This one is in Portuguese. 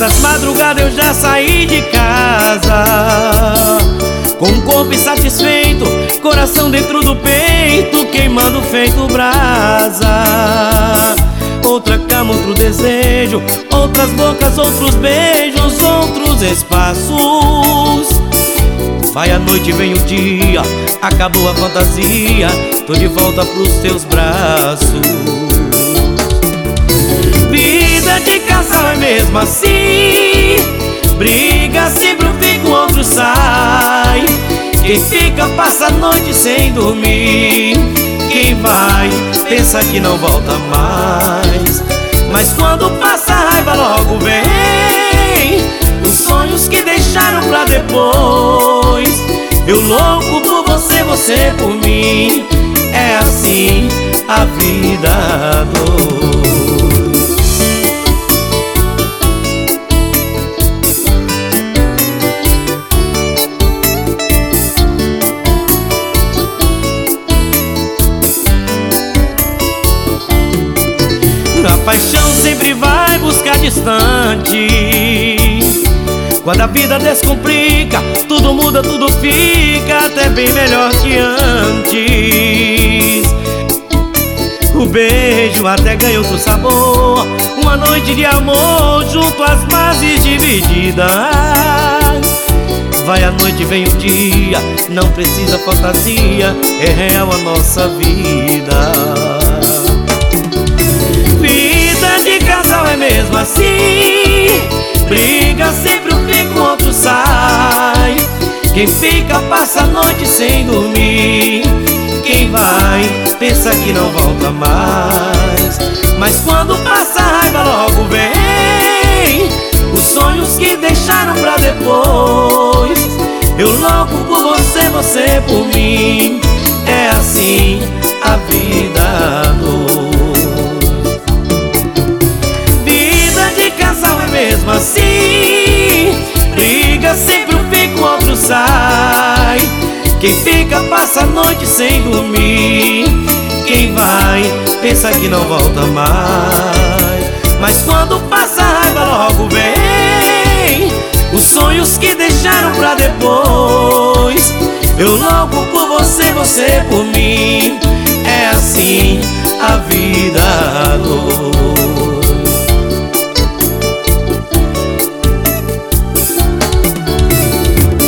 Nessas madrugadas eu já saí de casa, com o corpo insatisfeito, coração dentro do peito, queimando feito brasa. Outra cama, outro desejo, outras bocas, outros beijos, outros espaços. Vai a noite, vem o dia, acabou a fantasia, tô de volta pros teus braços. Vida de casal é mesmo assim, briga, sempre um fica, o outro sai. Quem fica passa a noite sem dormir, quem vai pensa que não volta mais. Mas quando passa a raiva logo vem os sonhos que deixaram pra depois. Eu louco por você, você por mim, é assim a vida a dois. A paixão sempre vai buscar distante. Quando a vida descomplica, tudo muda, tudo fica até bem melhor que antes. O beijo até ganha outro sabor, uma noite de amor junto às bases divididas. Vai a noite, vem o dia, não precisa fantasia, é real a nossa vida. É mesmo assim, briga, sempre um fica, o outro sai. Quem fica passa a noite sem dormir, quem vai pensa que não volta mais. Mas quando passa a raiva logo vem os sonhos que deixaram pra depois. Eu louco por você, você por mim, é assim a vida a dois. Mesmo assim, briga, sempre um fica, o outro sai. Quem fica passa a noite sem dormir, quem vai pensa que não volta mais. Mas quando passa a raiva logo vem os sonhos que deixaram pra depois. Eu louco por você, você por mim, é assim a vida a dois.